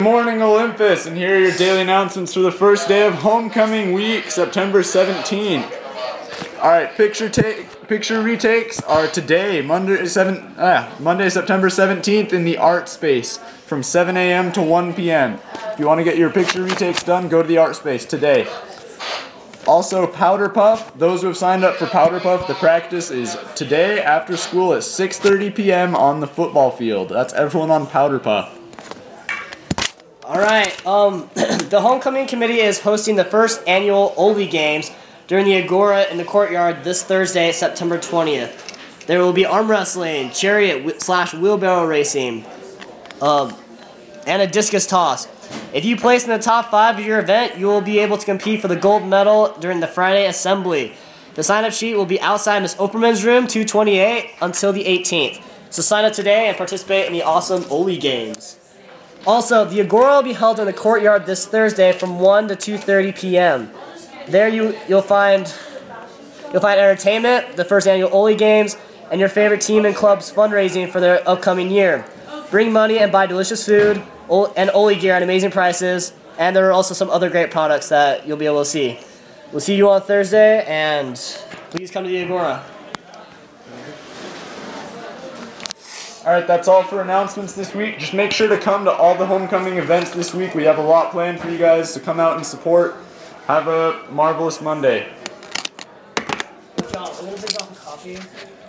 Good morning, Olympus, and here are your daily announcements for the first day of homecoming week, September 17th. Alright, picture retakes are today, Monday, September 17th in the art space from 7 a.m. to 1 p.m. If you want to get your picture retakes done, go to the art space today. Also, Powder Puff, those who have signed up for Powder Puff, the practice is today after school at 6:30 p.m. on the football field. That's everyone on Powder Puff. Alright, the homecoming committee is hosting the first annual Oli Games during the Agora in the courtyard this Thursday, September 20th. There will be arm wrestling, chariot/wheelbarrow racing, and a discus toss. If you place in the top 5 of your event, you will be able to compete for the gold medal during the Friday assembly. The sign-up sheet will be outside Ms. Opperman's room, 228, until the 18th. So sign up today and participate in the awesome Oli Games. Also, the Agora will be held in the courtyard this Thursday from 1 to 2:30 p.m. There you'll find entertainment, the first annual Oli Games, and your favorite team and club's fundraising for their upcoming year. Bring money and buy delicious food and Oli gear at amazing prices, and there are also some other great products that you'll be able to see. We'll see you on Thursday, and please come to the Agora. Alright, that's all for announcements this week. Just make sure to come to all the homecoming events this week. We have a lot planned for you guys to come out and support. Have a marvelous Monday. John, I'm going to bring off a coffee.